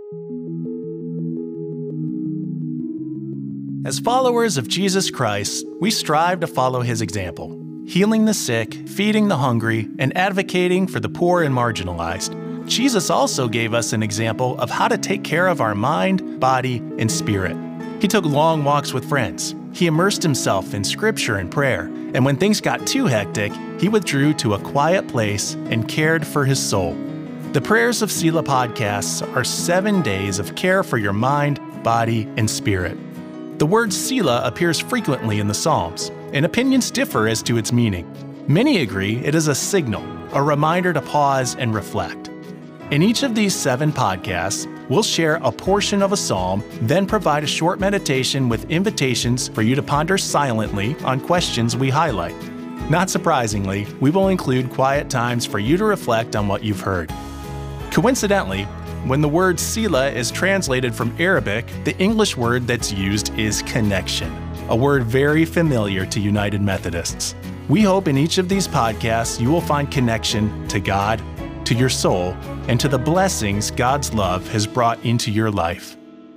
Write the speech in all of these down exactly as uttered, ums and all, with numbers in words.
As followers of Jesus Christ, we strive to follow his example, healing the sick, feeding the hungry, and advocating for the poor and marginalized. Jesus also gave us an example of how to take care of our mind, body, and spirit. He took long walks with friends. He immersed himself in scripture and prayer, and when things got too hectic, he withdrew to a quiet place and cared for his soul. The Prayers of Selah podcasts are seven days of care for your mind, body, and spirit. The word Selah appears frequently in the Psalms, and opinions differ as to its meaning. Many agree it is a signal, a reminder to pause and reflect. In each of these seven podcasts, we'll share a portion of a psalm, then provide a short meditation with invitations for you to ponder silently on questions we highlight. Not surprisingly, we will include quiet times for you to reflect on what you've heard. Coincidentally, when the word Selah is translated from Arabic, the English word that's used is connection, a word very familiar to United Methodists. We hope in each of these podcasts you will find connection to God, to your soul, and to the blessings God's love has brought into your life.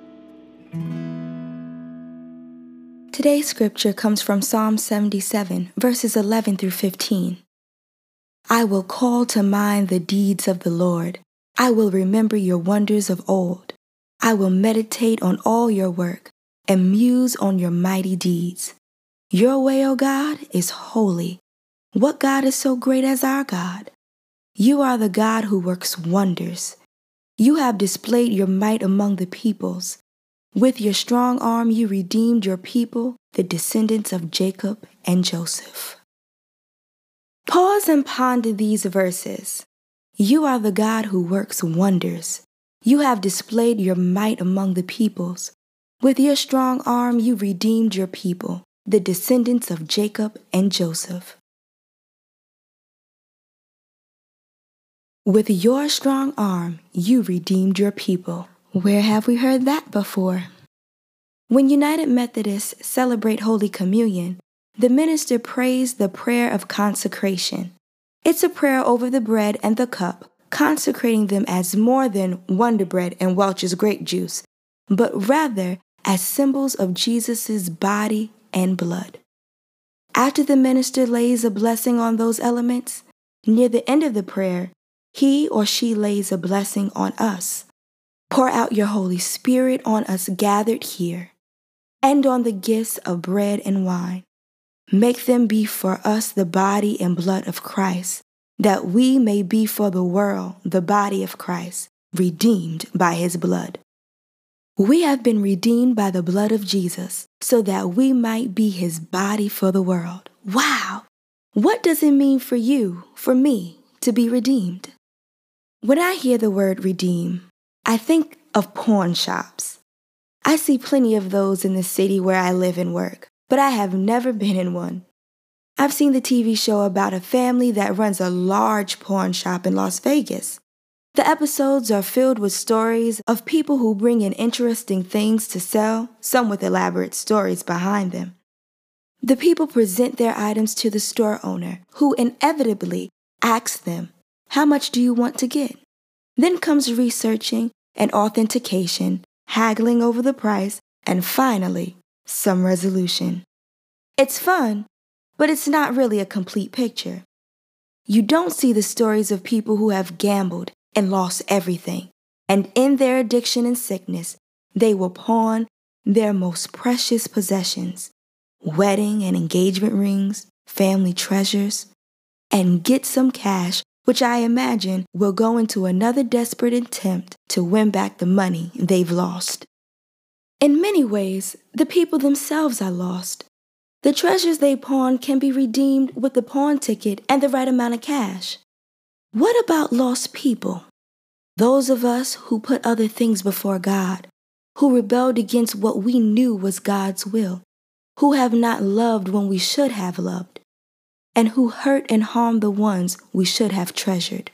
Today's scripture comes from Psalm seventy-seven, verses eleven through fifteen. I will call to mind the deeds of the Lord. I will remember your wonders of old. I will meditate on all your work and muse on your mighty deeds. Your way, O God, is holy. What God is so great as our God? You are the God who works wonders. You have displayed your might among the peoples. With your strong arm you redeemed your people, the descendants of Jacob and Joseph. Pause and ponder these verses. You are the God who works wonders. You have displayed your might among the peoples. With your strong arm you redeemed your people, the descendants of Jacob and Joseph. With your strong arm you redeemed your people. Where have we heard that before? When United Methodists celebrate Holy Communion, the minister prays the prayer of consecration. It's a prayer over the bread and the cup, consecrating them as more than Wonder Bread and Welch's grape juice, but rather as symbols of Jesus' body and blood. After the minister lays a blessing on those elements, near the end of the prayer, he or she lays a blessing on us. Pour out your Holy Spirit on us gathered here, and on the gifts of bread and wine. Make them be for us the body and blood of Christ, that we may be for the world the body of Christ, redeemed by his blood. We have been redeemed by the blood of Jesus, so that we might be his body for the world. Wow! What does it mean for you, for me, to be redeemed? When I hear the word redeem, I think of pawn shops. I see plenty of those in the city where I live and work, but I have never been in one. I've seen the T V show about a family that runs a large pawn shop in Las Vegas. The episodes are filled with stories of people who bring in interesting things to sell, some with elaborate stories behind them. The people present their items to the store owner, who inevitably asks them, "How much do you want to get?" Then comes researching and authentication, haggling over the price, and finally, some resolution. It's fun, but it's not really a complete picture. You don't see the stories of people who have gambled and lost everything, and in their addiction and sickness, they will pawn their most precious possessions, wedding and engagement rings, family treasures, and get some cash, which I imagine will go into another desperate attempt to win back the money they've lost. In many ways, the people themselves are lost. The treasures they pawn can be redeemed with the pawn ticket and the right amount of cash. What about lost people? Those of us who put other things before God, who rebelled against what we knew was God's will, who have not loved when we should have loved, and who hurt and harmed the ones we should have treasured.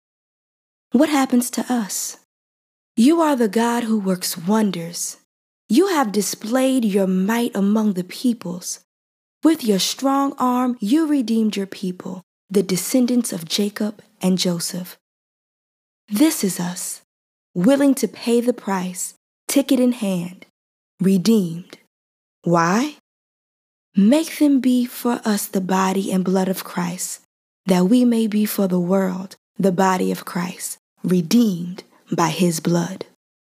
What happens to us? You are the God who works wonders. You have displayed your might among the peoples. With your strong arm, you redeemed your people, the descendants of Jacob and Joseph. This is us. willing to pay the price, ticket in hand, redeemed. Why? Make them be for us the body and blood of Christ, that we may be for the world the body of Christ, redeemed by his blood.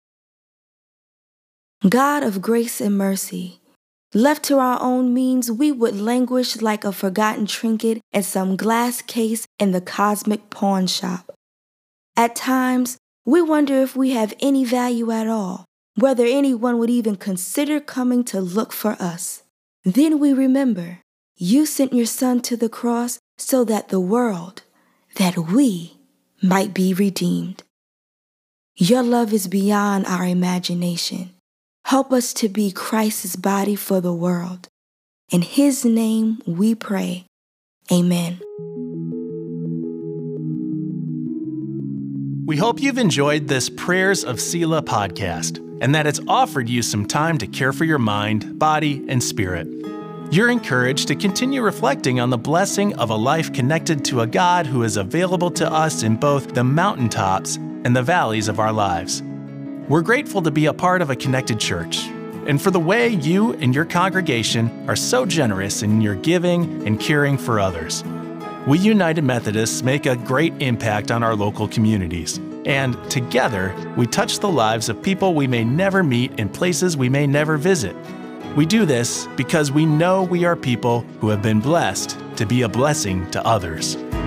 God of grace and mercy, left to our own means, we would languish like a forgotten trinket in some glass case in the cosmic pawn shop. At times, we wonder if we have any value at all, whether anyone would even consider coming to look for us. Then we remember, you sent your Son to the cross so that the world, that we, might be redeemed. Your love is beyond our imagination. Help us to be Christ's body for the world. In his name we pray. Amen. We hope you've enjoyed this Prayers of Selah podcast and that it's offered you some time to care for your mind, body, and spirit. You're encouraged to continue reflecting on the blessing of a life connected to a God who is available to us in both the mountaintops and the valleys of our lives. We're grateful to be a part of a connected church, and for the way you and your congregation are so generous in your giving and caring for others. We United Methodists make a great impact on our local communities, and together we touch the lives of people we may never meet in places we may never visit. We do this because we know we are people who have been blessed to be a blessing to others.